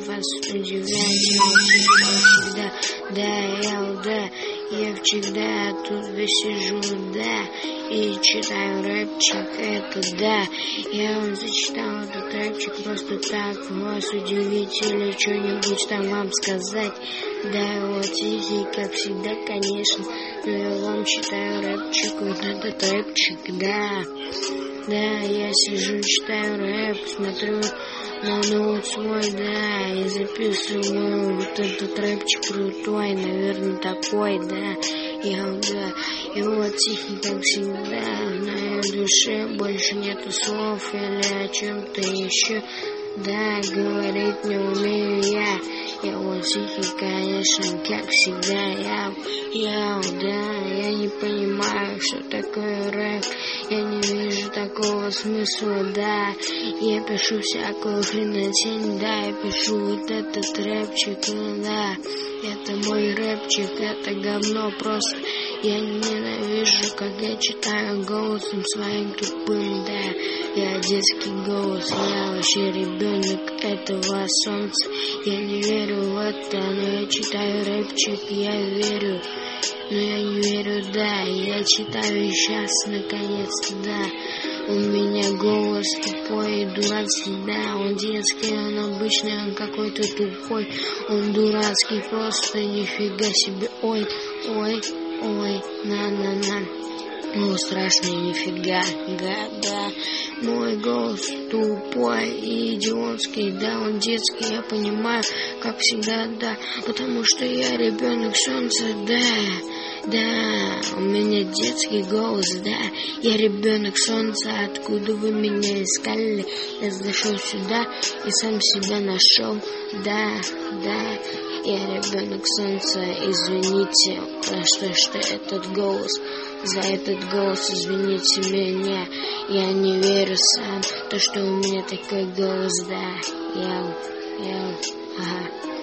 вас удивлять, я всегда, я всегда тут сижу, и читаю рэпчик, это да, я вам зачитал этот рэпчик просто так, вас удивить или что-нибудь там вам сказать, вот тихий, как всегда, конечно, но я вам читаю рэпчик, вот этот рэпчик, я сижу, читаю рэп, смотрю на ноут свой, и записываю вот этот рэпчик крутой, наверное, такой, и вот тихий, как всегда, в моей душе больше нету слов или о чем-то еще, говорить не умею я вот тихий, конечно, как всегда, я не понимаю, что такое рэп, я не вижу такого смысла, я пишу всякую хренотень, я пишу вот этот рэпчик, это мой рэпчик, это говно просто, я ненавижу, когда читаю голосом своим тупым, я детский голос, я вообще ребенок этого солнца, я не верю в это, но я читаю рэпчик, я верю, но я не верю, я читаю сейчас, наконец-то, у меня голос тупой и дурацкий, он детский, он обычный, он какой-то тупой, он дурацкий, просто нифига себе, ой, страшный, нифига, мой голос тупой и идиотский, он детский, я понимаю, как всегда, потому что я ребенок солнца, у меня детский голос, я ребенок солнца, откуда вы меня искали, я зашел сюда и сам себя нашел, я ребенок солнца, извините, что этот голос, за этот голос, извините меня, я не верю сам, то, что у меня такой голос, ага.